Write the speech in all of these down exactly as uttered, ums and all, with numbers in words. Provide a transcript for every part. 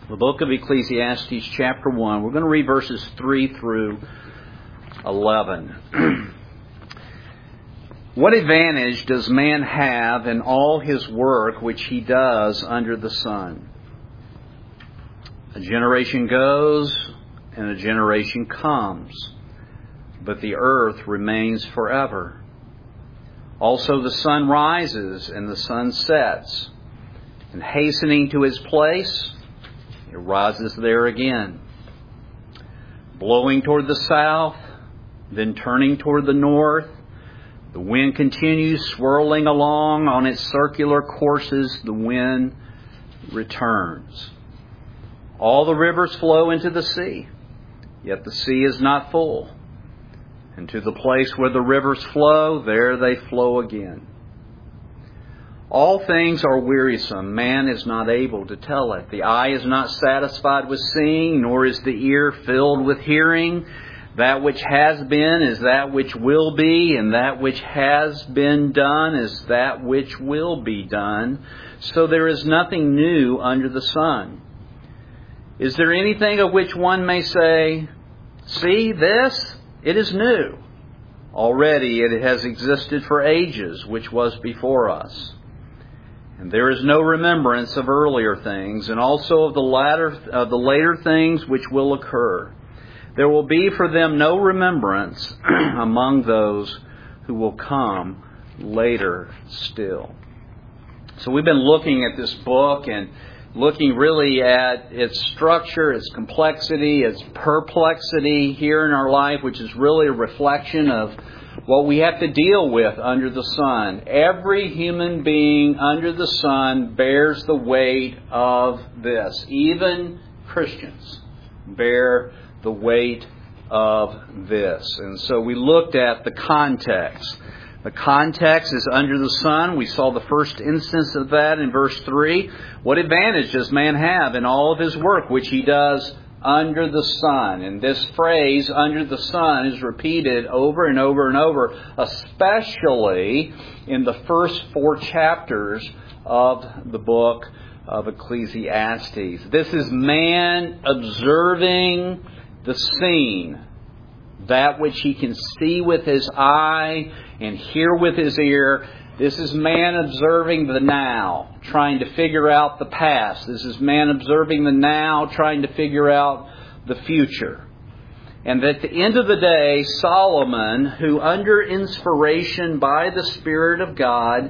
The book of Ecclesiastes, chapter one. We're going to read verses three through eleven. What advantage does man have in all his work which he does under the sun? A generation goes and a generation comes, but the earth remains forever. Also the sun rises and the sun sets, and hastening to his place, it rises there again. Blowing toward the south, then turning toward the north, the wind continues swirling along on its circular courses. The wind returns. All the rivers flow into the sea, yet the sea is not full. And to the place where the rivers flow, there they flow again. All things are wearisome. Man is not able to tell it. The eye is not satisfied with seeing, nor is the ear filled with hearing. That which has been is that which will be, and that which has been done is that which will be done. So there is nothing new under the sun. Is there anything of which one may say, "See this? It is new. Already it has existed for ages, which was before us." And there is no remembrance of earlier things, and also of the latter, of the later things which will occur. There will be for them no remembrance among those who will come later still. So we've been looking at this book and looking really at its structure, its complexity, its perplexity here in our life, which is really a reflection of what we have to deal with under the sun. Every human being under the sun bears the weight of this. Even Christians bear the weight of this. And so we looked at the context. The context is under the sun. We saw the first instance of that in verse three. What advantage does man have in all of his work which he does under the sun? And this phrase, under the sun, is repeated over and over and over, especially in the first four chapters of the book of Ecclesiastes. This is man observing the scene, that which he can see with his eye and hear with his ear. This is man observing the now, trying to figure out the past. This is man observing the now, trying to figure out the future. And at the end of the day, Solomon, who under inspiration by the Spirit of God,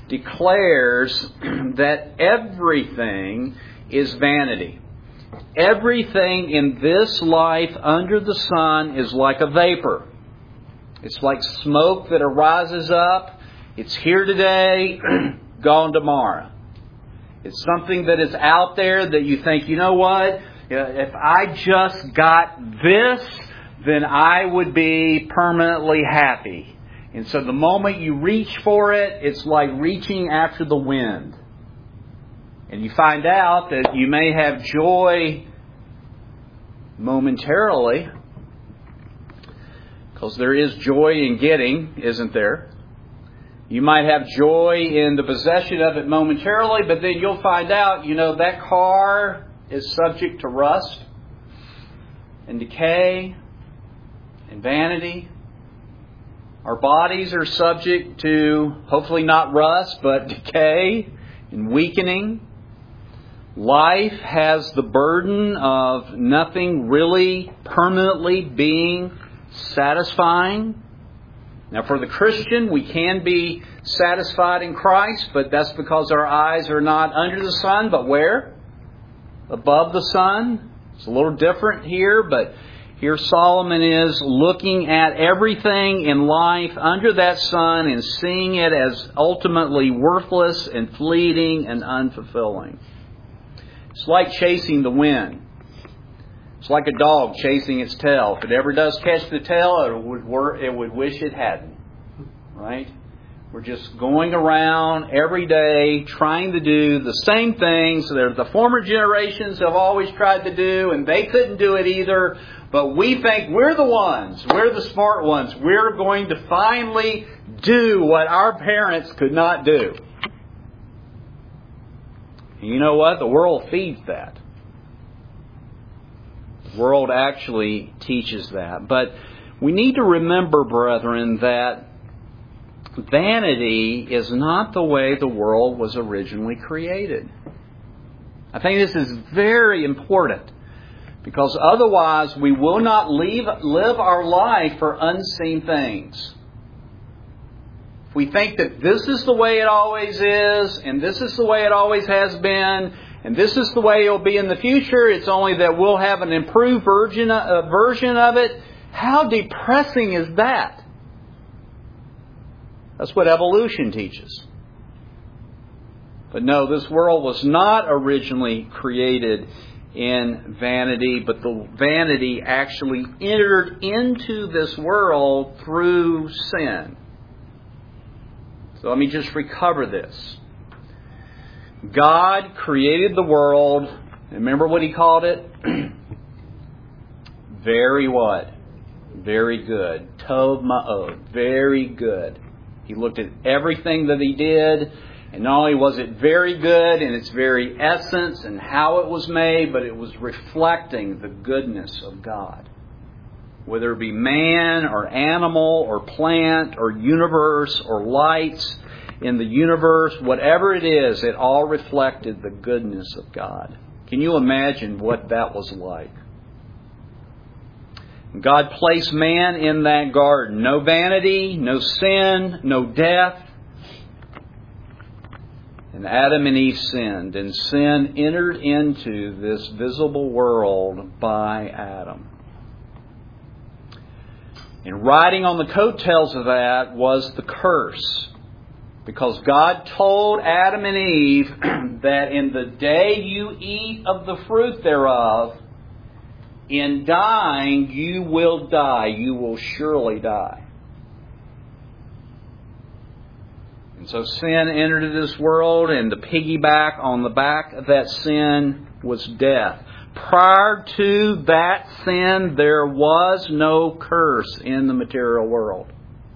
declares that everything is vanity. Everything in this life under the sun is like a vapor. It's like smoke that arises up. It's here today, gone tomorrow. It's something that is out there that you think, you know what? If I just got this, then I would be permanently happy. And so the moment you reach for it, it's like reaching after the wind. And you find out that you may have joy momentarily, because there is joy in getting, isn't there? You might have joy in the possession of it momentarily, but then you'll find out, you know, that car is subject to rust and decay and vanity. Our bodies are subject to, hopefully not rust, but decay and weakening. Life has the burden of nothing really permanently being satisfying. Now, for the Christian, we can be satisfied in Christ, but that's because our eyes are not under the sun, but where? Above the sun. It's a little different here, but here Solomon is looking at everything in life under that sun and seeing it as ultimately worthless and fleeting and unfulfilling. It's like chasing the wind. It's like a dog chasing its tail. If it ever does catch the tail, it would work, it would wish it hadn't. Right? We're just going around every day trying to do the same things that the former generations have always tried to do, and they couldn't do it either. But we think we're the ones, we're the smart ones. We're going to finally do what our parents could not do. And you know what? The world feeds that. The world actually teaches that. But we need to remember, brethren, that vanity is not the way the world was originally created. I think this is very important, because otherwise we will not leave, live our life for unseen things. If we think that this is the way it always is, and this is the way it always has been, and this is the way it will be in the future, it's only that we'll have an improved version, uh, version of it, how depressing is that? That's what evolution teaches. But no, this world was not originally created in vanity, but the vanity actually entered into this world through sin. So let me just recover this. God created the world. Remember what He called it? Very what? Very good. Tov ma'od. Very good. He looked at everything that He did, and not only was it very good in its very essence and how it was made, but it was reflecting the goodness of God. Whether it be man or animal or plant or universe or lights in the universe, whatever it is, it all reflected the goodness of God. Can you imagine what that was like? God placed man in that garden. No vanity, no sin, no death. And Adam and Eve sinned, and sin entered into this visible world by Adam. And riding on the coattails of that was the curse. Because God told Adam and Eve that in the day you eat of the fruit thereof, in dying you will die. You will surely die. And so sin entered into this world, and the piggyback on the back of that sin was death. Prior to that sin, there was no curse in the material world.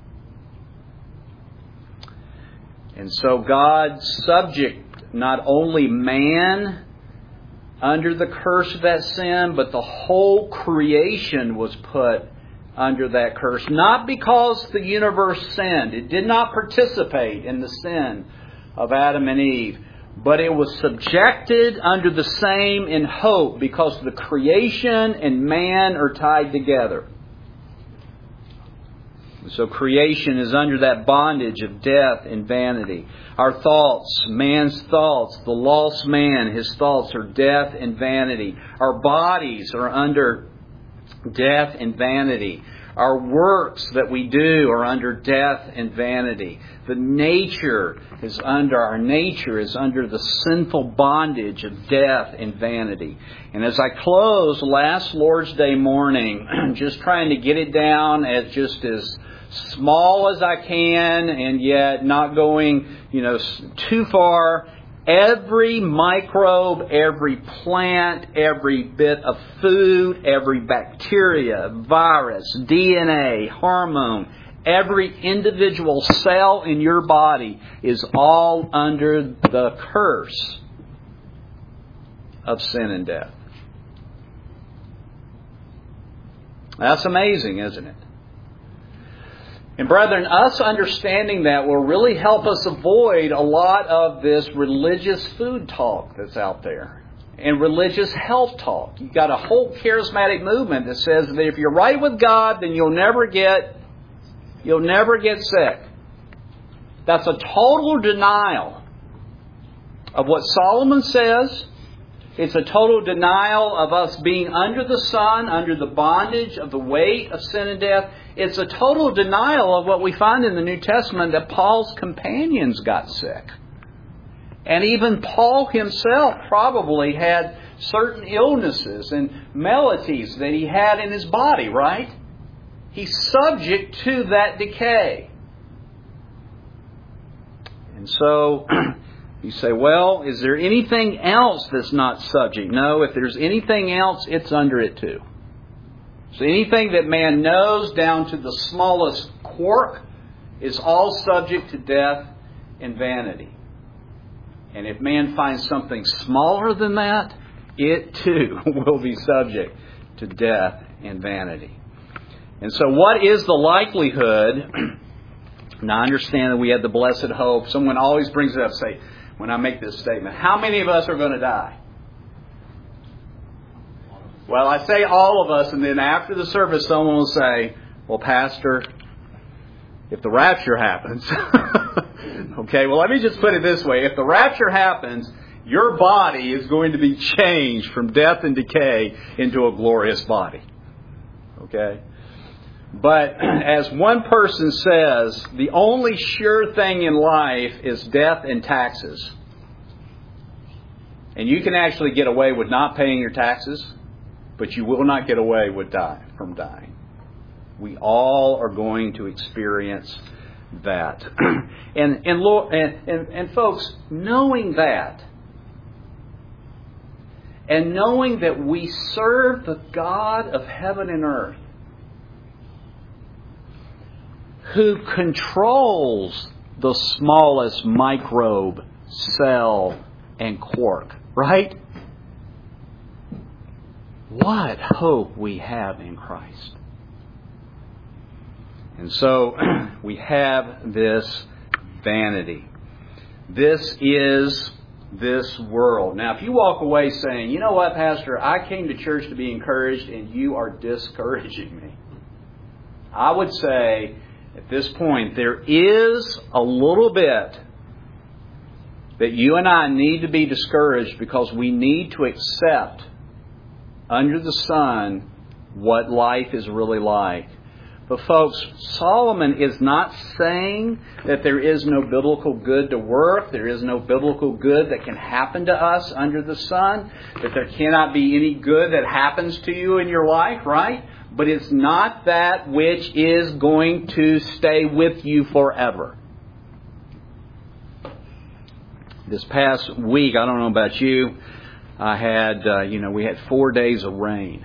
And so God subject not only man under the curse of that sin, but the whole creation was put under that curse. Not because the universe sinned. It did not participate in the sin of Adam and Eve. But it was subjected under the same in hope, because the creation and man are tied together. So creation is under that bondage of death and vanity. Our thoughts, man's thoughts, the lost man, his thoughts are death and vanity. Our bodies are under death and vanity. Our works that we do are under death and vanity. The nature is under, our nature is under the sinful bondage of death and vanity. And as I close last Lord's Day morning, just trying to get it down as just as small as I can, and yet not going, you know, too far. Every microbe, every plant, every bit of food, every bacteria, virus, D N A, hormone, every individual cell in your body is all under the curse of sin and death. That's amazing, isn't it? And brethren, us understanding that will really help us avoid a lot of this religious food talk that's out there. And religious health talk. You've got a whole charismatic movement that says that if you're right with God, then you'll never get, you'll never get sick. That's a total denial of what Solomon says. It's a total denial of us being under the sun, under the bondage of the weight of sin and death. It's a total denial of what we find in the New Testament, that Paul's companions got sick. And even Paul himself probably had certain illnesses and maladies that he had in his body, right? He's subject to that decay. And so you say, well, is there anything else that's not subject? No, if there's anything else, it's under it too. So anything that man knows down to the smallest quark is all subject to death and vanity. And if man finds something smaller than that, it too will be subject to death and vanity. And so what is the likelihood? Now I understand that we have the blessed hope. Someone always brings it up, say, when I make this statement, how many of us are going to die? Well, I say all of us, and then after the service someone will say, well, Pastor, if the rapture happens, okay, well, let me just put it this way. If the rapture happens, your body is going to be changed from death and decay into a glorious body. Okay? But as one person says, the only sure thing in life is death and taxes. And you can actually get away with not paying your taxes, but you will not get away with die, from dying. We all are going to experience that. and, and, Lord, and, and, and folks, knowing that, and knowing that we serve the God of heaven and earth, who controls the smallest microbe, cell, and quark, right? What hope we have in Christ. And so we have this vanity. This is this world. Now, if you walk away saying, you know what, Pastor, I came to church to be encouraged and you are discouraging me, I would say at this point there is a little bit that you and I need to be discouraged, because we need to accept under the sun what life is really like. But folks, Solomon is not saying that there is no biblical good to work, there is no biblical good that can happen to us under the sun, that there cannot be any good that happens to you in your life, right? But it's not that which is going to stay with you forever. This past week, I don't know about you, I had, uh, you know, we had four days of rain.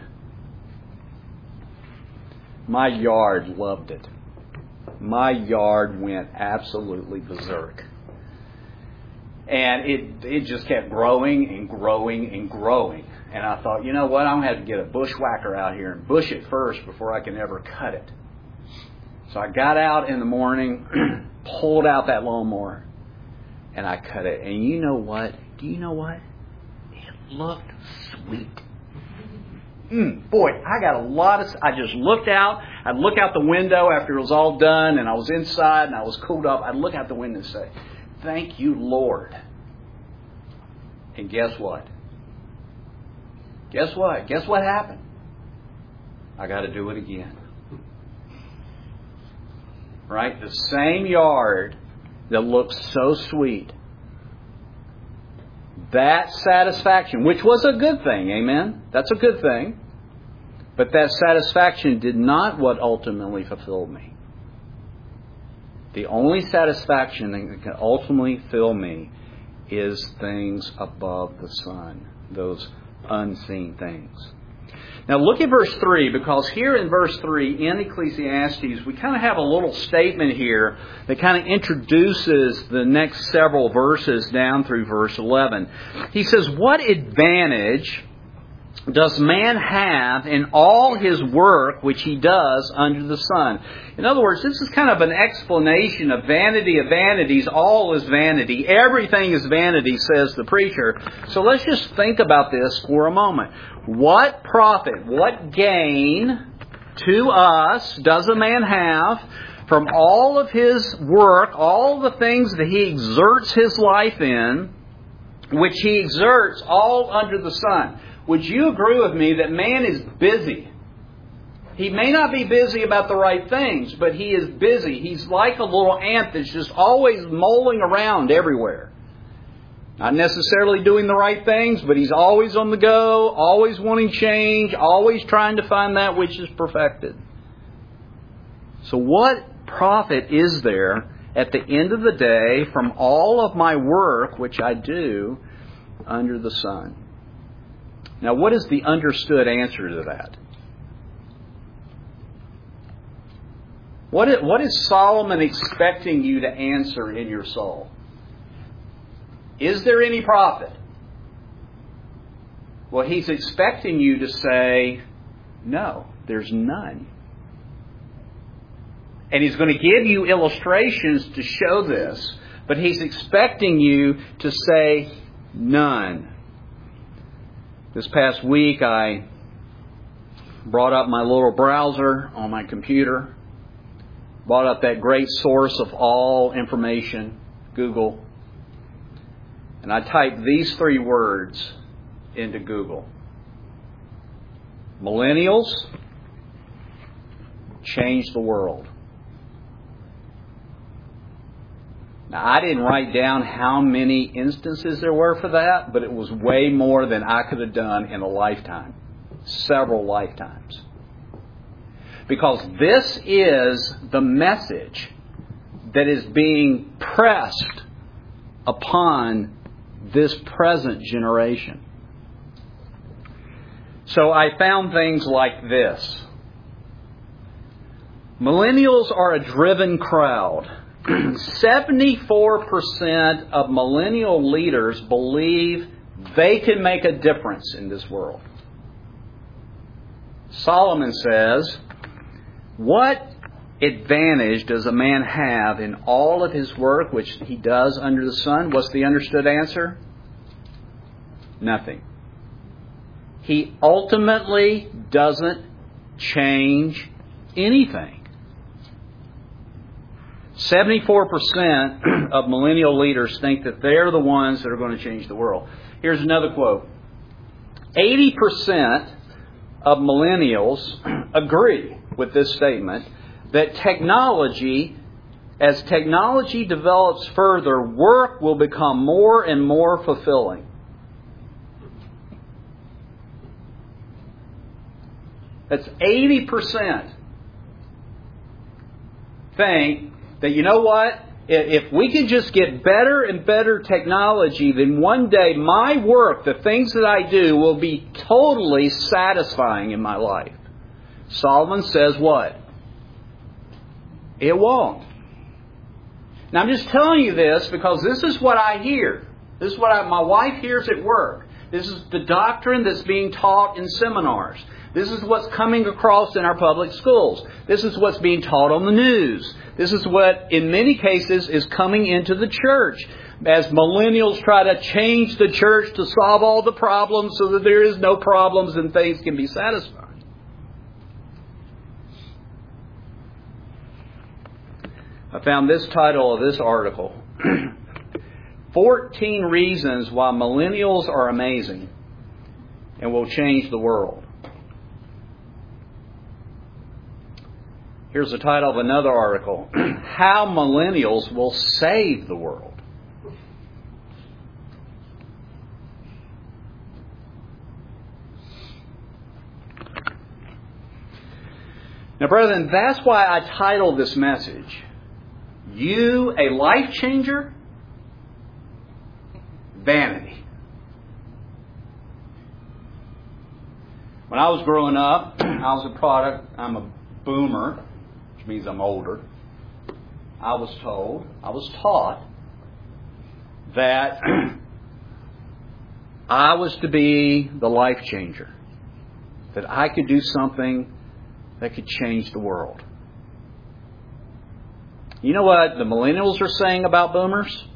My yard loved it. My yard went absolutely berserk. And it it just kept growing and growing and growing. And I thought, you know what, I'm going to have to get a bushwhacker out here and bush it first before I can ever cut it. So I got out in the morning, pulled out that lawnmower, and I cut it. And you know what? Do you know what? It looked sweet. Mm, boy, I got a lot of... I just looked out. I'd look out the window after it was all done and I was inside and I was cooled up. I'd look out the window and say, thank you, Lord. And guess what? Guess what? Guess what happened? I got to do it again. Right? The same yard that looks so sweet. That satisfaction, which was a good thing, amen? That's a good thing. But that satisfaction did not what ultimately fulfilled me. The only satisfaction that can ultimately fill me is things above the sun, those unseen things. Now look at verse three, because here in verse three in Ecclesiastes, we kind of have a little statement here that kind of introduces the next several verses down through verse eleven. He says, what advantage does man have in all his work which he does under the sun? In other words, this is kind of an explanation of vanity of vanities. All is vanity. Everything is vanity, says the preacher. So let's just think about this for a moment. What profit, what gain to us does a man have from all of his work, all the things that he exerts his life in, which he exerts all under the sun? Would you agree with me that man is busy? He may not be busy about the right things, but he is busy. He's like a little ant that's just always mulling around everywhere. Not necessarily doing the right things, but he's always on the go, always wanting change, always trying to find that which is perfected. So what profit is there at the end of the day from all of my work which I do under the sun? Now, what is the understood answer to that? What is, what is Solomon expecting you to answer in your soul? Is there any profit? Well, he's expecting you to say, No, there's none. And He's going to give you illustrations to show this. But He's expecting you to say none. This past week I brought up my little browser on my computer. Brought up that great source of all information, Google. And I typed these three words into Google. Millennials change the world. Now, I didn't write down how many instances there were for that, but it was way more than I could have done in a lifetime. Several lifetimes. Because this is the message that is being pressed upon this present generation. So I found things like this. Millennials are a driven crowd. seventy-four percent of millennial leaders believe they can make a difference in this world. Solomon says, what advantage does a man have in all of his work which he does under the sun? What's the understood answer? Nothing. He ultimately doesn't change anything. seventy-four percent of millennial leaders think that they're the ones that are going to change the world. Here's another quote. eighty percent of millennials agree with this statement that technology, as technology develops further, work will become more and more fulfilling. That's eighty percent think that, you know what, if we can just get better and better technology, then one day my work, the things that I do, will be totally satisfying in my life. Solomon says what? It won't. Now I'm just telling you this because this is what I hear. This is what I, my wife hears at work. This is the doctrine that's being taught in seminars. This is what's coming across in our public schools. This is what's being taught on the news. This is what, in many cases, is coming into the church as millennials try to change the church to solve all the problems so that there is no problems and things can be satisfied. I found this title of this article. fourteen Reasons Why Millennials Are Amazing and Will Change the World. Here's the title of another article. How Millennials Will Save the World. Now, brethren, that's why I titled this message, You a Life Changer? Vanity. When I was growing up, I was a product, I'm a boomer, which means I'm older. I was told, I was taught that I was to be the life changer. That I could do something that could change the world. You know what the millennials are saying about boomers?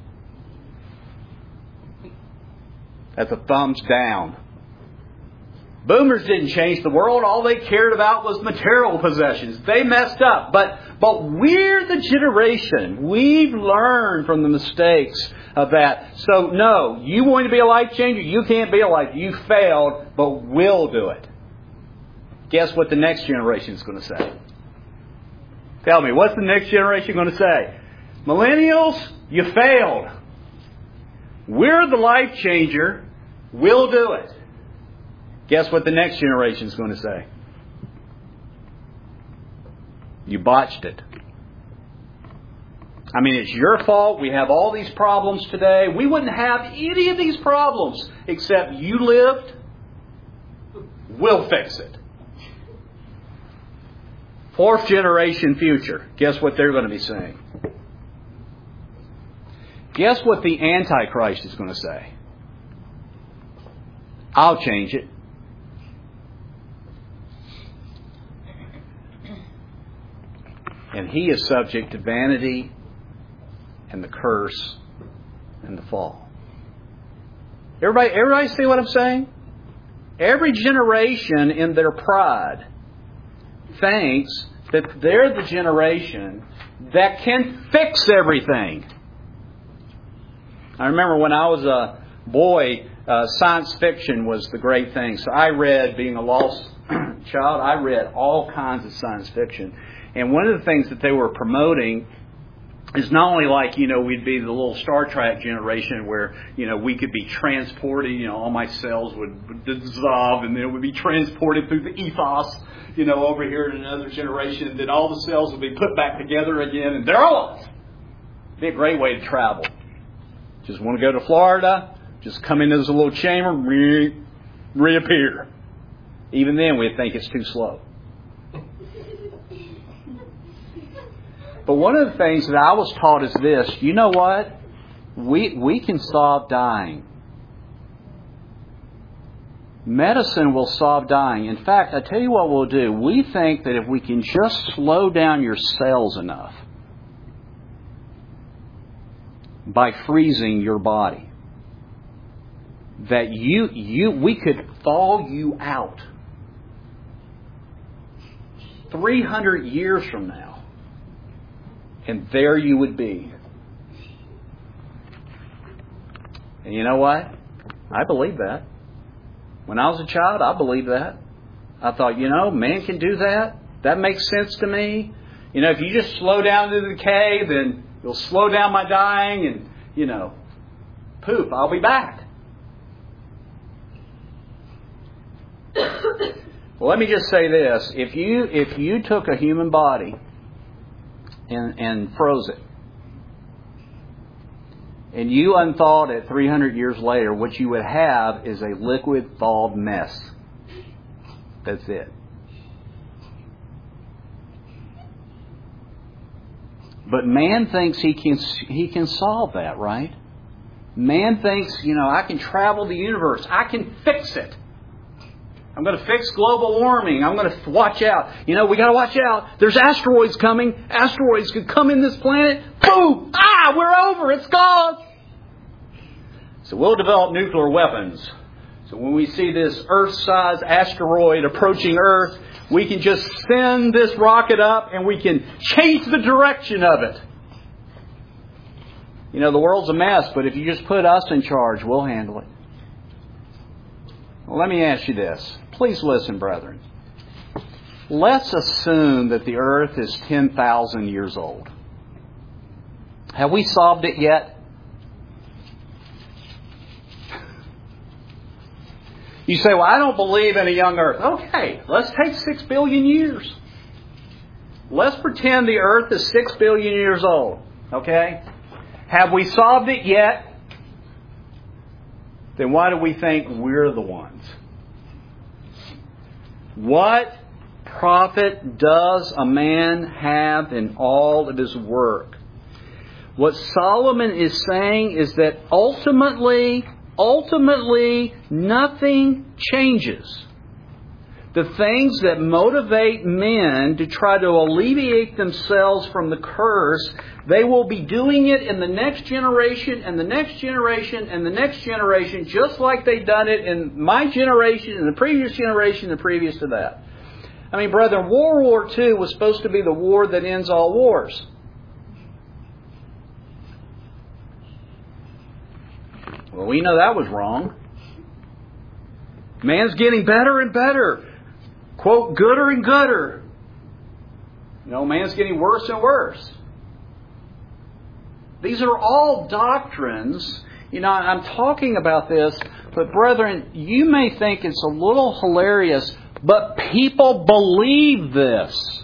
That's a thumbs down. Boomers didn't change the world. All they cared about was material possessions. They messed up. But but we're the generation. We've learned from the mistakes of that. So no, you want to be a life changer? You can't be a life. You failed, but we'll do it. Guess what the next generation is going to say? Tell me, what's the next generation going to say? Millennials, you failed. We're the life changer. We'll do it. Guess what the next generation is going to say? You botched it. I mean, it's your fault. We have all these problems today. We wouldn't have any of these problems except you lived. We'll fix it. Fourth generation future. Guess what they're going to be saying? Guess what the Antichrist is going to say? I'll change it. And he is subject to vanity and the curse and the fall. Everybody, everybody see what I'm saying? Every generation in their pride thinks that they're the generation that can fix everything. I remember when I was a boy, uh, science fiction was the great thing. So I read, being a lost child, I read all kinds of science fiction. And one of the things that they were promoting is not only like, you know, we'd be the little Star Trek generation where, you know, we could be transported, you know, all my cells would dissolve and then it would be transported through the ethos, you know, over here in another generation. Then all the cells would be put back together again and they're alive. It'd be a great way to travel. Just want to go to Florida, just come into this little chamber, re- reappear. Even then we'd think it's too slow. But one of the things that I was taught is this. You know what? We we can solve dying. Medicine will solve dying. In fact, I tell you what we'll do. We think that if we can just slow down your cells enough by freezing your body, that you you we could thaw you out three hundred years from now. And there you would be. And you know what? I believe that. When I was a child, I believed that. I thought, you know, man can do that. That makes sense to me. You know, if you just slow down the decay, then you'll slow down my dying and, you know, poof, I'll be back. Well, let me just say this. If you if you took a human body And, and froze it, and you unthawed it three hundred years later, what you would have is a liquid thawed mess. That's it. But man thinks he can he can solve that, right? Man thinks, you know, I can travel the universe. I can fix it. I'm going to fix global warming. I'm going to watch out. You know, we got to watch out. There's asteroids coming. Asteroids could come in this planet. Boom! Ah, we're over. It's gone. So we'll develop nuclear weapons. So when we see this Earth-sized asteroid approaching Earth, we can just send this rocket up and we can change the direction of it. You know, the world's a mess, but if you just put us in charge, we'll handle it. Well, let me ask you this. Please listen, brethren. Let's assume that the earth is ten thousand years old. Have we solved it yet? You say, well, I don't believe in a young earth. Okay, let's take six billion years. Let's pretend the earth is six billion years old. Okay? Have we solved it yet? Then why do we think we're the ones? What profit does a man have in all of his work? What Solomon is saying is that ultimately, ultimately, nothing changes. The things that motivate men to try to alleviate themselves from the curse, they will be doing it in the next generation and the next generation and the next generation, just like they've done it in my generation and the previous generation and the previous to that. I mean, brethren, World War Two was supposed to be the war that ends all wars. Well, we know that was wrong. Man's getting better and better. Quote, gooder and gooder. You know, man's getting worse and worse. These are all doctrines. You know, I'm talking about this, but brethren, you may think it's a little hilarious, but people believe this.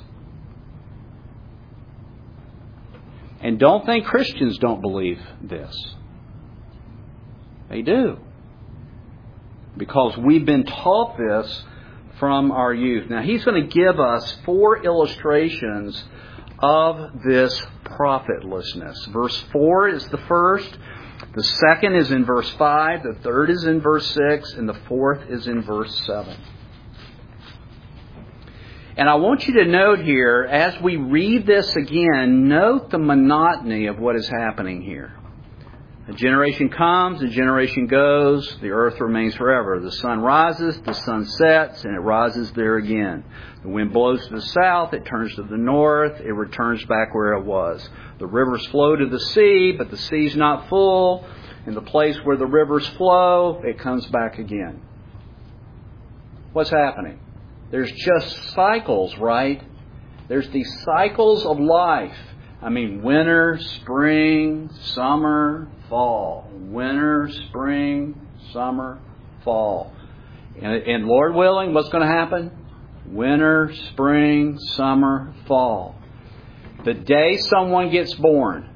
And don't think Christians don't believe this. They do. Because we've been taught this from our youth. Now, he's going to give us four illustrations of this profitlessness. Verse four is the first. The second is in verse five. The third is in verse six. And the fourth is in verse seven. And I want you to note here, as we read this again, note the monotony of what is happening here. A generation comes, a generation goes, the earth remains forever. The sun rises, the sun sets, and it rises there again. The wind blows to the south, it turns to the north, it returns back where it was. The rivers flow to the sea, but the sea's not full. In the place where the rivers flow, it comes back again. What's happening? There's just cycles, right? There's these cycles of life. I mean, winter, spring, summer, fall. Winter, spring, summer, fall. And, and Lord willing, what's going to happen? Winter, spring, summer, fall. The day someone gets born,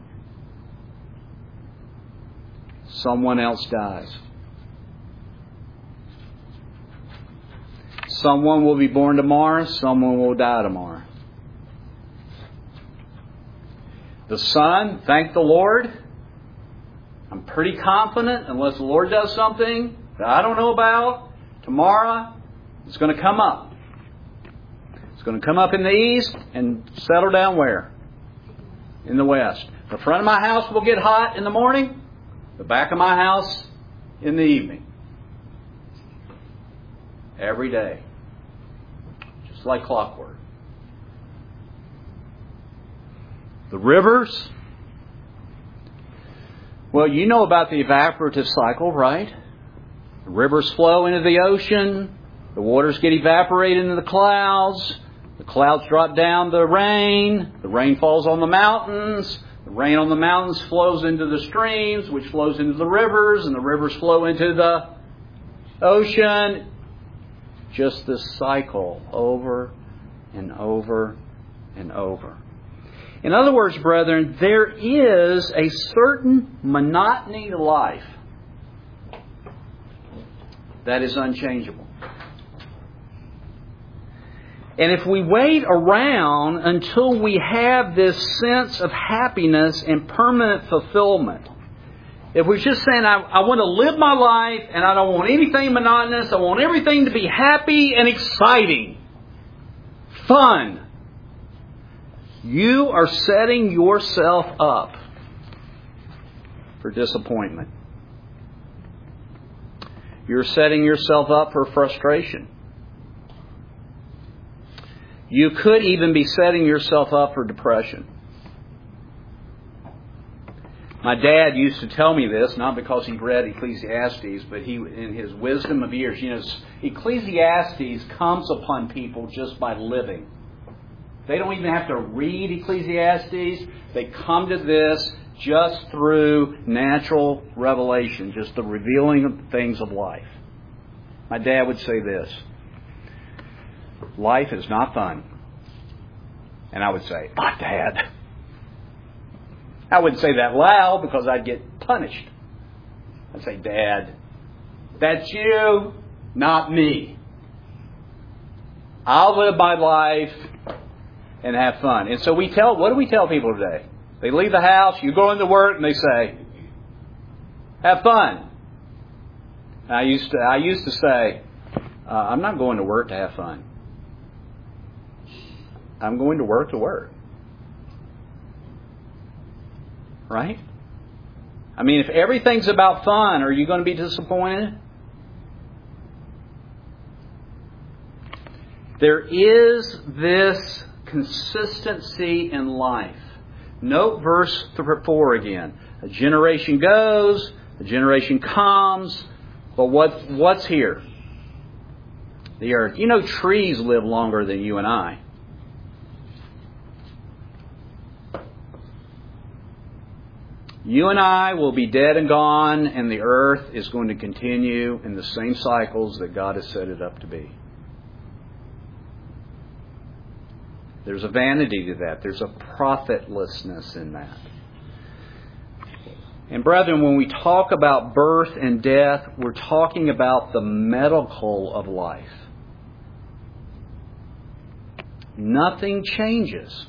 someone else dies. Someone will be born tomorrow, someone will die tomorrow. The sun, thank the Lord. I'm pretty confident, unless the Lord does something that I don't know about, tomorrow it's going to come up. It's going to come up in the east and settle down where? In the west. The front of my house will get hot in the morning. The back of my house in the evening. Every day. Just like clockwork. The rivers. Well, you know about the evaporative cycle, right? The rivers flow into the ocean. The waters get evaporated into the clouds. The clouds drop down the rain. The rain falls on the mountains. The rain on the mountains flows into the streams, which flows into the rivers. And the rivers flow into the ocean. Just this cycle over and over and over. In other words, brethren, there is a certain monotony to life that is unchangeable. And if we wait around until we have this sense of happiness and permanent fulfillment, if we're just saying, I, I want to live my life and I don't want anything monotonous, I want everything to be happy and exciting, fun, you are setting yourself up for disappointment. You're setting yourself up for frustration. You could even be setting yourself up for depression. My dad used to tell me this, not because he read Ecclesiastes, but he, in his wisdom of years, you know, Ecclesiastes comes upon people just by living. They don't even have to read Ecclesiastes. They come to this just through natural revelation, just the revealing of things of life. My dad would say this: life is not fun. And I would say, but Dad. I wouldn't say that loud because I'd get punished. I'd say, Dad, that's you, not me. I'll live my life and have fun. And so we tell, what do we tell people today? They leave the house, you go into work, and they say, have fun. And I used to, I used to say, uh, I'm not going to work to have fun. I'm going to work to work. Right? I mean, if everything's about fun, are you going to be disappointed? There is this consistency in life. Note verse four again. A generation goes, a generation comes, but what what's here? The earth. You know, trees live longer than you and I. You and I will be dead and gone, and the earth is going to continue in the same cycles that God has set it up to be. There's a vanity to that. There's a profitlessness in that. And brethren, when we talk about birth and death, we're talking about the medical of life. Nothing changes.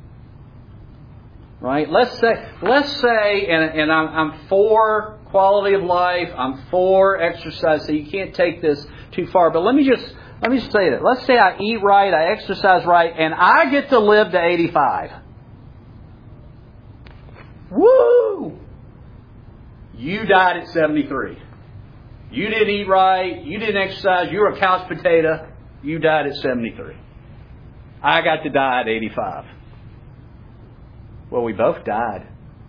Right? Let's say, let's say, and, and I'm, I'm for quality of life. I'm for exercise. So you can't take this too far. But let me just let me say that. Let's say I eat right, I exercise right, and I get to live to eighty-five. Woo! You died at seventy-three. You didn't eat right, you didn't exercise, you were a couch potato, you died at seventy-three. I got to die at eighty-five. Well, we both died.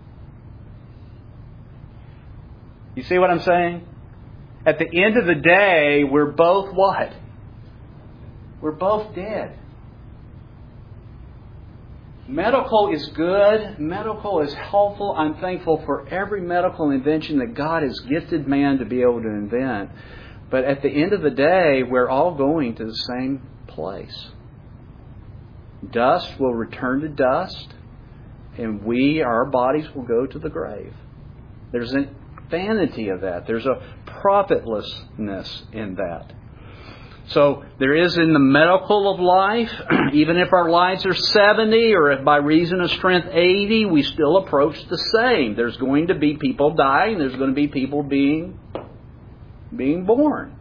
You see what I'm saying? At the end of the day, we're both what? We're both dead. Medical is good. Medical is helpful. I'm thankful for every medical invention that God has gifted man to be able to invent. But at the end of the day, we're all going to the same place. Dust will return to dust, and we, our bodies, will go to the grave. There's a vanity of that. There's a profitlessness in that. So there is in the medical of life, even if our lives are seventy or if by reason of strength eighty, we still approach the same. There's going to be people dying. There's going to be people being, being born.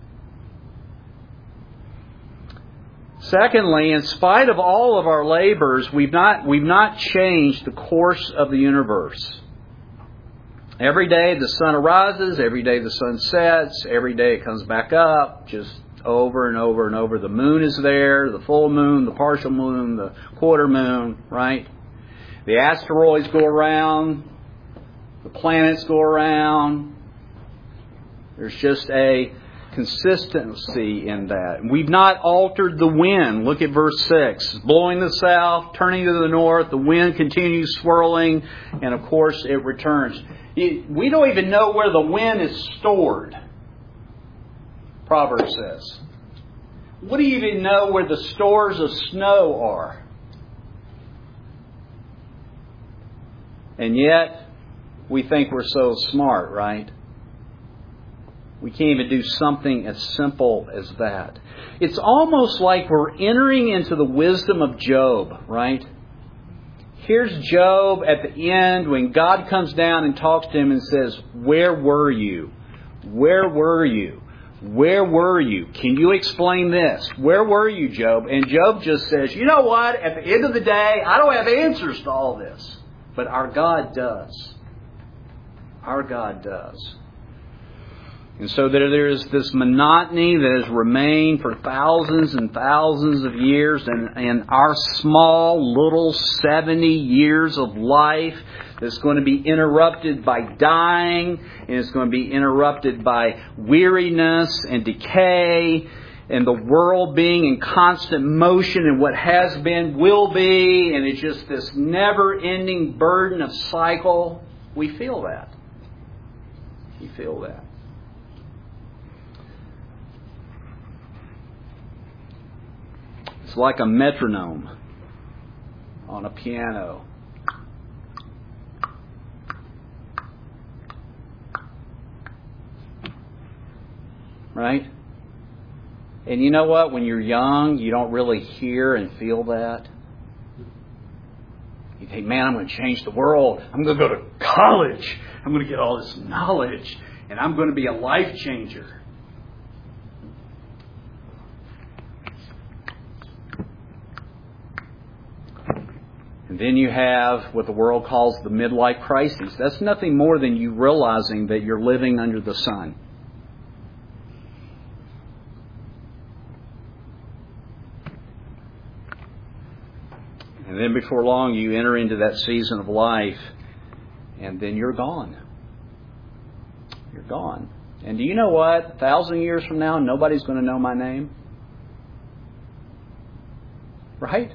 Secondly, in spite of all of our labors, we've not, we've not changed the course of the universe. Every day the sun arises, every day the sun sets, every day it comes back up, just over and over and over. The moon is there, the full moon, the partial moon, the quarter moon, right? The asteroids go around, the planets go around. There's just a consistency in that. We've not altered the wind. Look at verse six. It's blowing to the south, turning to the north. The wind continues swirling, and of course it returns. We don't even know where the wind is stored. Proverbs says. What do you even know where the stores of snow are? And yet, we think we're so smart, right? We can't even do something as simple as that. It's almost like we're entering into the wisdom of Job, right? Here's Job at the end when God comes down and talks to him and says, "Where were you? Where were you? Where were you? Can you explain this? Where were you, Job?" And Job just says, "You know what? At the end of the day, I don't have answers to all this. But our God does. Our God does." And so there is this monotony that has remained for thousands and thousands of years, and, and our small little seventy years of life that's going to be interrupted by dying, and it's going to be interrupted by weariness and decay, and the world being in constant motion, and what has been will be, and it's just this never-ending burden of cycle. We feel that. We feel that. It's like a metronome on a piano. Right? And you know what? When you're young, you don't really hear and feel that. You think, man, I'm going to change the world. I'm going to go to college. I'm going to get all this knowledge. And I'm going to be a life changer. And then you have what the world calls the midlife crisis. That's nothing more than you realizing that you're living under the sun. And then before long, you enter into that season of life, and then you're gone. You're gone. And do you know what? A thousand years from now, nobody's going to know my name. Right?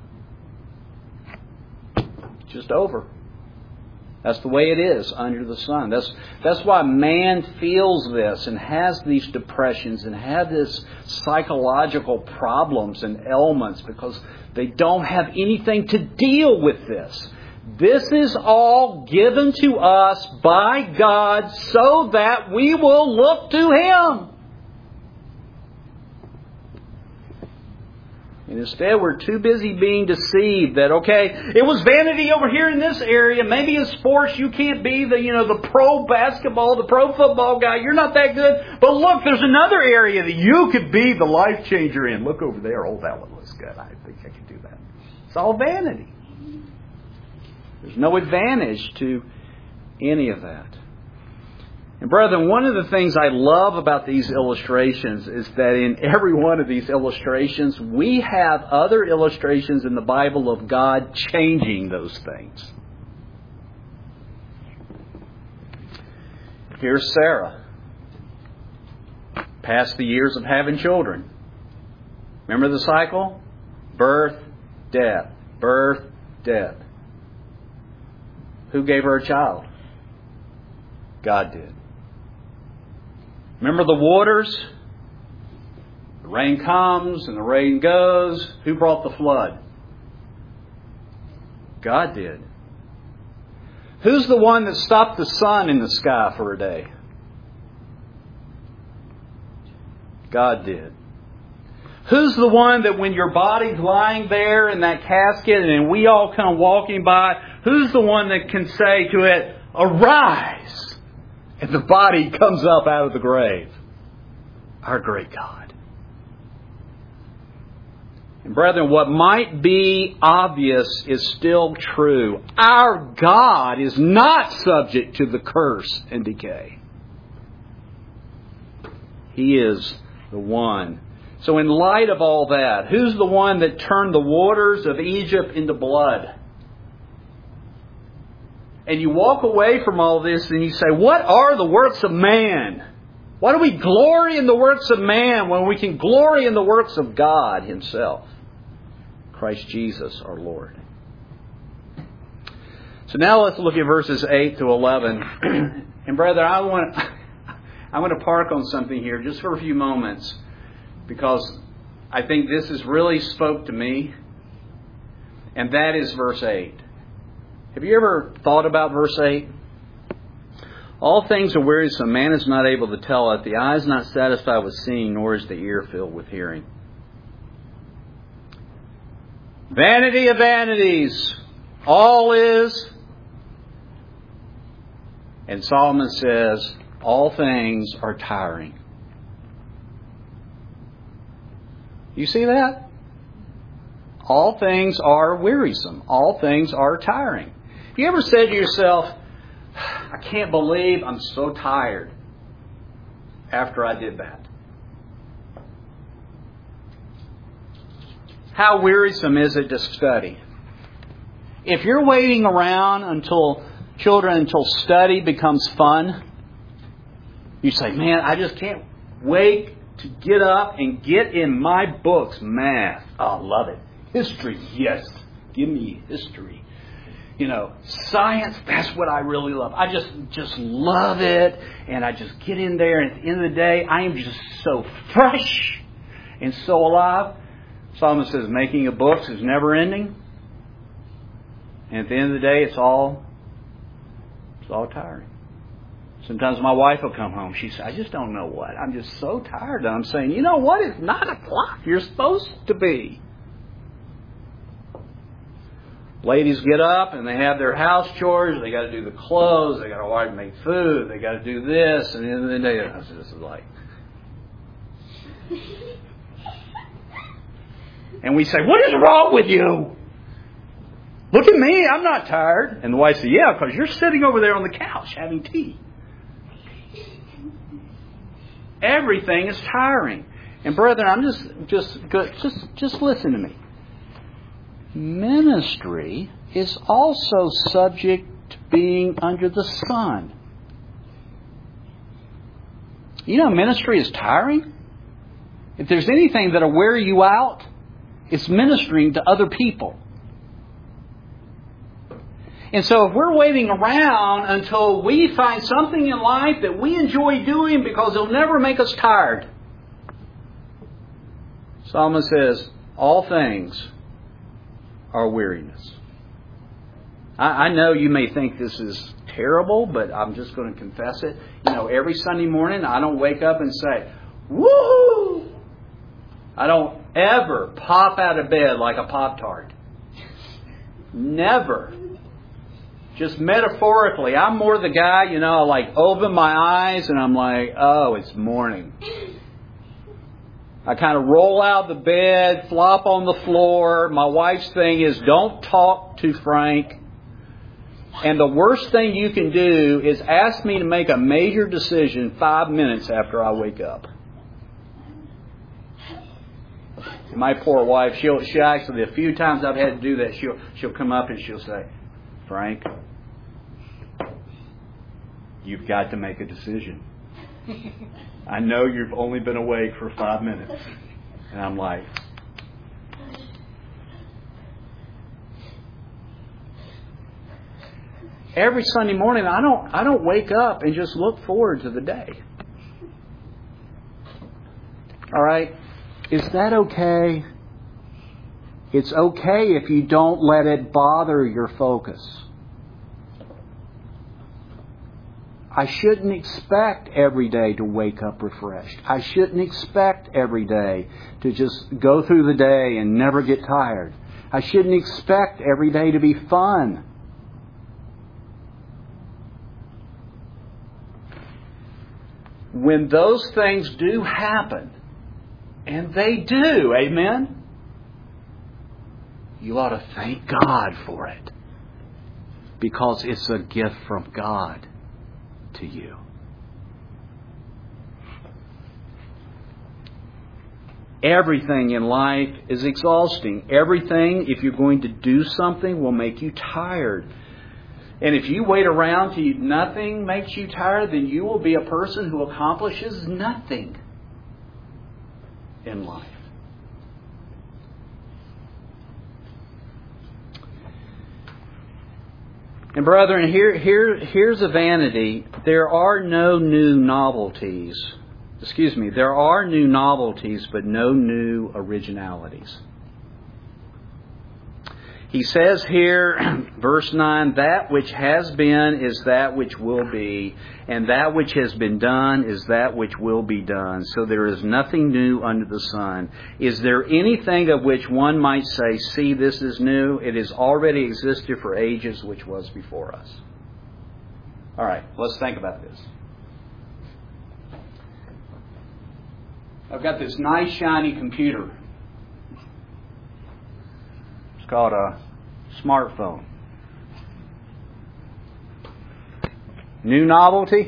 Just over. That's the way it is under the sun. That's that's why man feels this and has these depressions and have this psychological problems and ailments because they don't have anything to deal with this. This is all given to us by God so that we will look to Him. And instead, we're too busy being deceived that, okay, it was vanity over here in this area. Maybe in sports you can't be the, you know, the pro basketball, the pro football guy. You're not that good. But look, there's another area that you could be the life changer in. Look over there. Oh, that one looks good. I think I could do that. It's all vanity. There's no advantage to any of that. And brethren, one of the things I love about these illustrations is that in every one of these illustrations, we have other illustrations in the Bible of God changing those things. Here's Sarah. Past the years of having children. Remember the cycle? Birth, death. Birth, death. Who gave her a child? God did. Remember the waters? The rain comes and the rain goes. Who brought the flood? God did. Who's the one that stopped the sun in the sky for a day? God did. Who's the one that when your body's lying there in that casket and we all come walking by, who's the one that can say to it, arise? And the body comes up out of the grave. Our great God. And brethren, what might be obvious is still true. Our God is not subject to the curse and decay. He is the one. So in light of all that, who's the one that turned the waters of Egypt into blood? And you walk away from all this and you say, what are the works of man? Why do we glory in the works of man when we can glory in the works of God Himself? Christ Jesus our Lord. So now let's look at verses eight to eleven. And brother, I want I want to park on something here just for a few moments, because I think this has really spoke to me. And that is verse eight. Have you ever thought about verse eight? All things are wearisome. Man is not able to tell it. The eye is not satisfied with seeing, nor is the ear filled with hearing. Vanity of vanities. All is. And Solomon says, all things are tiring. You see that? All things are wearisome. All things are tiring. Have you ever said to yourself, I can't believe I'm so tired after I did that? How wearisome is it to study? If you're waiting around until children, until study becomes fun, you say, man, I just can't wait to get up and get in my books. Math. Oh, love it. History. Yes. Give me history. You know, science, that's what I really love. I just just love it. And I just get in there. And at the end of the day, I am just so fresh and so alive. Solomon says making of books is never ending. And at the end of the day, it's all, it's all tiring. Sometimes my wife will come home. She says, I just don't know what. I'm just so tired. And I'm saying, you know what? It's nine o'clock. You're supposed to be. Ladies get up and they have their house chores. They got to do the clothes. They got to wipe and make food. They got to do this. And at the end of the day, it's just like. And we say, what is wrong with you? Look at me. I'm not tired. And the wife says, yeah, because you're sitting over there on the couch having tea. Everything is tiring. And brethren, I'm just, just, just, just listen to me. Ministry is also subject to being under the sun. You know, ministry is tiring. If there's anything that'll wear you out, it's ministering to other people. And so if we're waiting around until we find something in life that we enjoy doing because it'll never make us tired, Solomon says, all things are weariness. I, I know you may think this is terrible, but I'm just going to confess it. You know, every Sunday morning I don't wake up and say, woohoo! I don't ever pop out of bed like a Pop-Tart. Never. Just metaphorically, I'm more the guy, you know, I like open my eyes and I'm like, oh, it's morning. I kind of roll out of the bed, flop on the floor. My wife's thing is, don't talk to Frank. And the worst thing you can do is ask me to make a major decision five minutes after I wake up. My poor wife, she'll, she actually, a few times I've had to do that, she'll, she'll come up and she'll say, Frank, you've got to make a decision. I know you've only been awake for five minutes. And I'm like, every Sunday morning I don't I don't wake up and just look forward to the day. All right? Is that okay? It's okay if you don't let it bother your focus. I shouldn't expect every day to wake up refreshed. I shouldn't expect every day to just go through the day and never get tired. I shouldn't expect every day to be fun. When those things do happen, and they do, amen, you ought to thank God for it. Because it's a gift from God to you. Everything in life is exhausting. Everything, if you're going to do something, will make you tired. And if you wait around till nothing makes you tired, then you will be a person who accomplishes nothing in life. And brethren, here, here, here's a vanity. There are no new novelties. Excuse me, there are new novelties, but no new originalities. He says here, verse nine, that which has been is that which will be, and that which has been done is that which will be done. So there is nothing new under the sun. Is there anything of which one might say, see, this is new? It has already existed for ages, which was before us. All right, let's think about this. I've got this nice shiny computer. It's called a smartphone. New novelty?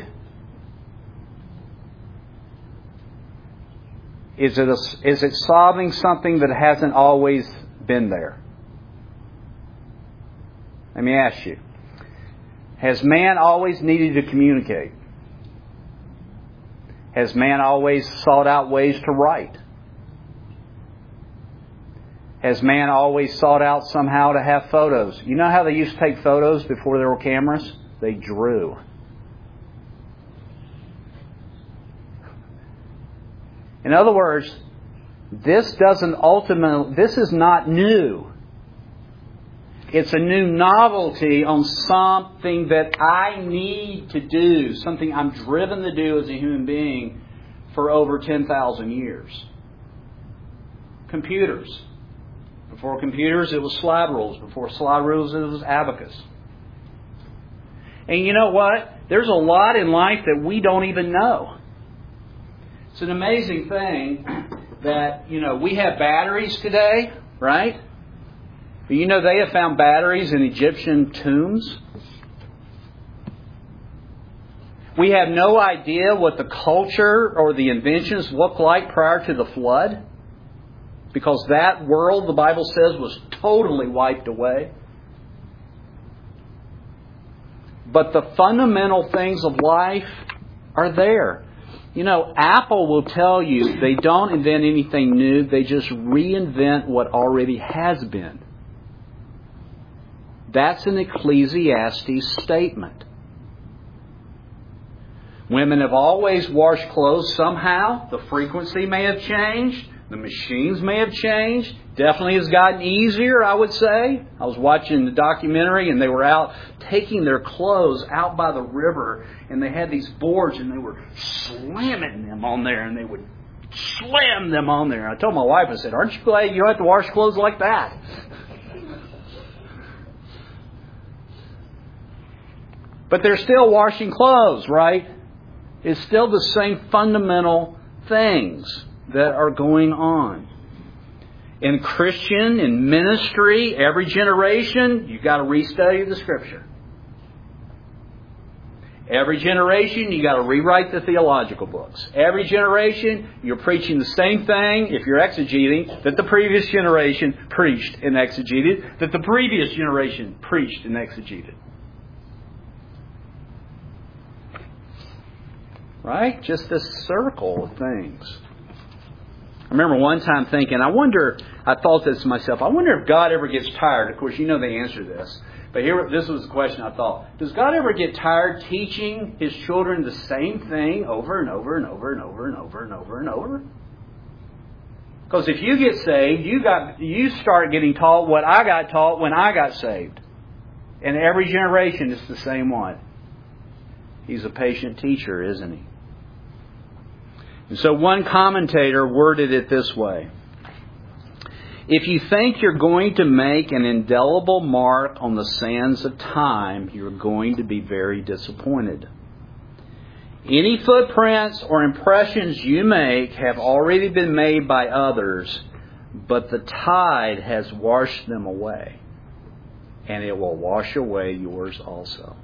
Is it, a, is it solving something that hasn't always been there? Let me ask you. Has man always needed to communicate? Has man always sought out ways to write? Has man always sought out somehow to have photos? You know how they used to take photos before there were cameras? They drew. In other words, this doesn't ultimately, this is not new. It's a new novelty on something that I need to do, something I'm driven to do as a human being for over ten thousand years. Computers. Before computers, it was slide rules. Before slide rules, it was abacus. And you know what? There's a lot in life that we don't even know. It's an amazing thing that, you know, we have batteries today, right? But you know they have found batteries in Egyptian tombs. We have no idea what the culture or the inventions looked like prior to the flood. Because that world, the Bible says, was totally wiped away. But the fundamental things of life are there. You know, Apple will tell you they don't invent anything new. They just reinvent what already has been. That's an Ecclesiastes statement. Women have always washed clothes somehow. The frequency may have changed. The machines may have changed. Definitely has gotten easier, I would say. I was watching the documentary and they were out taking their clothes out by the river and they had these boards and they were slamming them on there and they would slam them on there. I told my wife, I said, aren't you glad you don't have to wash clothes like that? But they're still washing clothes, right? It's still the same fundamental things that are going on. In Christian, in ministry, every generation, you've got to restudy the Scripture. Every generation, you've got to rewrite the theological books. Every generation, you're preaching the same thing, if you're exegeting, that the previous generation preached and exegeted, that the previous generation preached and exegeted. Right? Just this circle of things. I remember one time thinking, I wonder, I thought this to myself, I wonder if God ever gets tired. Of course, you know the answer to this. But here, this was the question I thought. Does God ever get tired teaching His children the same thing over and over and over and over and over and over and over? Because if you get saved, you got you start getting taught what I got taught when I got saved. And every generation is the same one. He's a patient teacher, isn't he? And so one commentator worded it this way. If you think you're going to make an indelible mark on the sands of time, you're going to be very disappointed. Any footprints or impressions you make have already been made by others, but the tide has washed them away, and it will wash away yours also.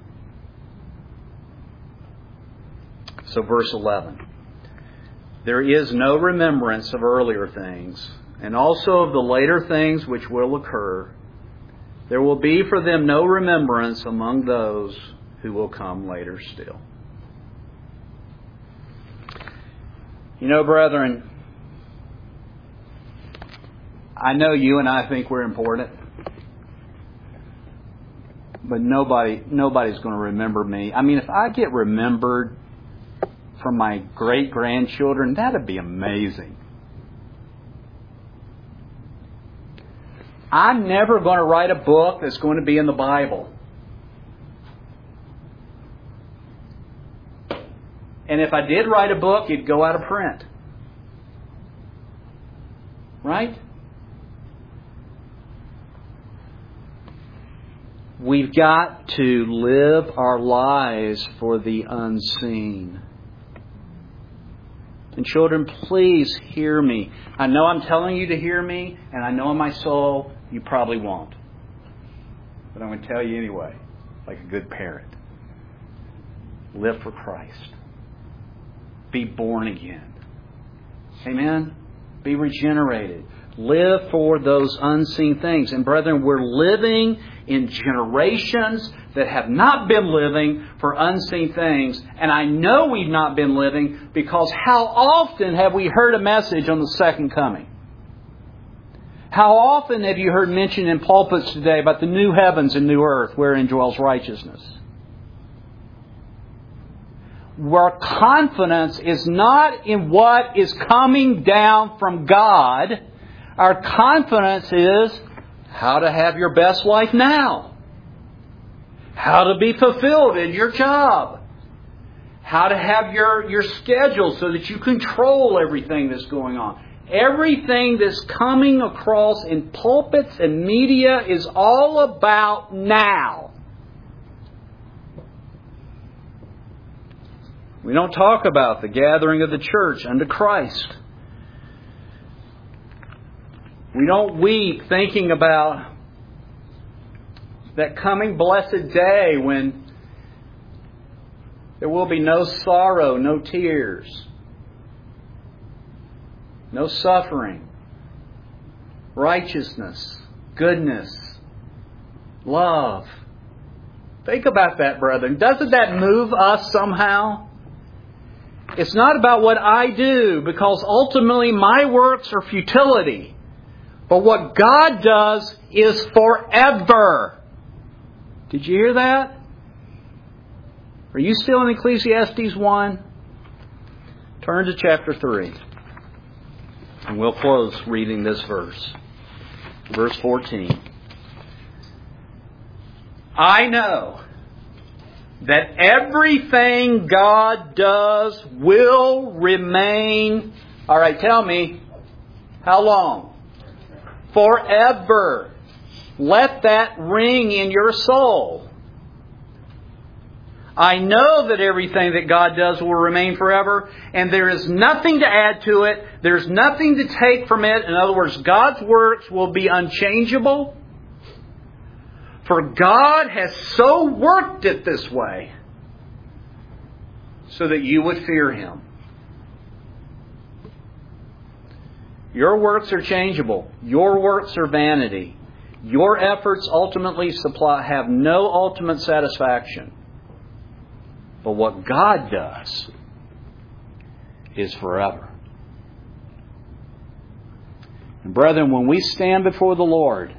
So verse eleven. There is no remembrance of earlier things, and also of the later things which will occur. There will be for them no remembrance among those who will come later still. You know, brethren, I know you and I think we're important, but nobody, nobody's going to remember me. I mean, if I get remembered from my great-grandchildren, that'd be amazing. I'm never going to write a book that's going to be in the Bible. And if I did write a book, it'd go out of print. Right? We've got to live our lives for the unseen. And children, please hear me. I know I'm telling you to hear me, and I know in my soul you probably won't. But I'm going to tell you anyway, like a good parent. Live for Christ. Be born again. Amen? Be regenerated. Live for those unseen things. And brethren, we're living in generations that have not been living for unseen things. And I know we've not been living because how often have we heard a message on the second coming? How often have you heard mentioned in pulpits today about the new heavens and new earth wherein dwells righteousness? Our confidence is not in what is coming down from God. Our confidence is how to have your best life now. How to be fulfilled in your job. How to have your, your schedule so that you control everything that's going on. Everything that's coming across in pulpits and media is all about now. We don't talk about the gathering of the church unto Christ. We don't weep thinking about that coming blessed day when there will be no sorrow, no tears, no suffering, righteousness, goodness, love. Think about that, brethren. Doesn't that move us somehow? It's not about what I do, because ultimately my works are futility. But what God does is forever. Did you hear that? Are you still in Ecclesiastes one? Turn to chapter three. And we'll close reading this verse. Verse fourteen. I know that everything God does will remain All right, tell me, how long? Forever. Let that ring in your soul. I know that everything that God does will remain forever, and there is nothing to add to it. There's nothing to take from it. In other words, God's works will be unchangeable. For God has so worked it this way so that you would fear Him. Your works are changeable. Your works are vanity. Your efforts ultimately supply have no ultimate satisfaction. But what God does is forever. And brethren, when we stand before the Lord,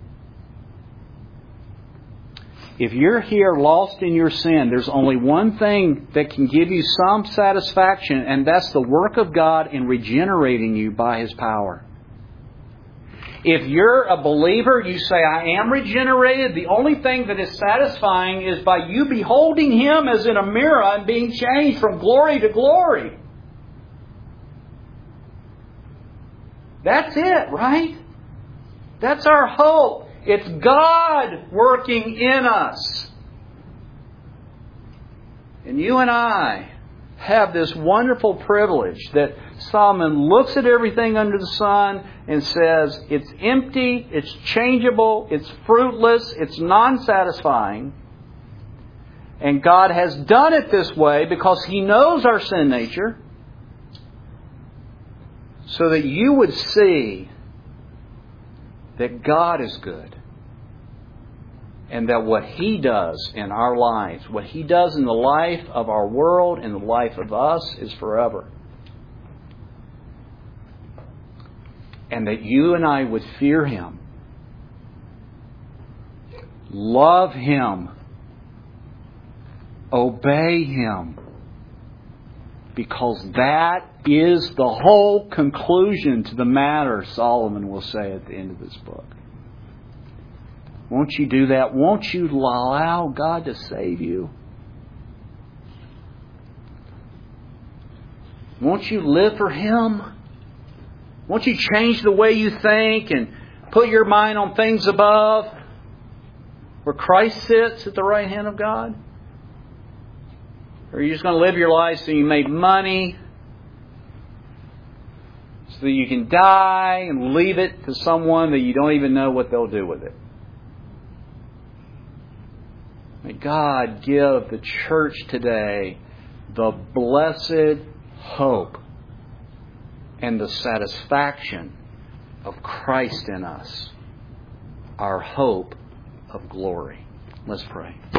if you're here lost in your sin, there's only one thing that can give you some satisfaction, and that's the work of God in regenerating you by His power. If you're a believer, you say, I am regenerated. The only thing that is satisfying is by you beholding Him as in a mirror and being changed from glory to glory. That's it, right? That's our hope. It's God working in us. And you and I have this wonderful privilege that Solomon looks at everything under the sun and says, it's empty, it's changeable, it's fruitless, it's non-satisfying. And God has done it this way because He knows our sin nature, so that you would see that God is good. And that what He does in our lives, what He does in the life of our world, in the life of us, is forever. And that you and I would fear Him, love Him, obey Him, because that is the whole conclusion to the matter, Solomon will say at the end of this book. Won't you do that? Won't you allow God to save you? Won't you live for Him? Won't you change the way you think and put your mind on things above, where Christ sits at the right hand of God? Or are you just going to live your life so you make money, so that you can die and leave it to someone that you don't even know what they'll do with it? May God give the church today the blessed hope and the satisfaction of Christ in us, our hope of glory. Let's pray.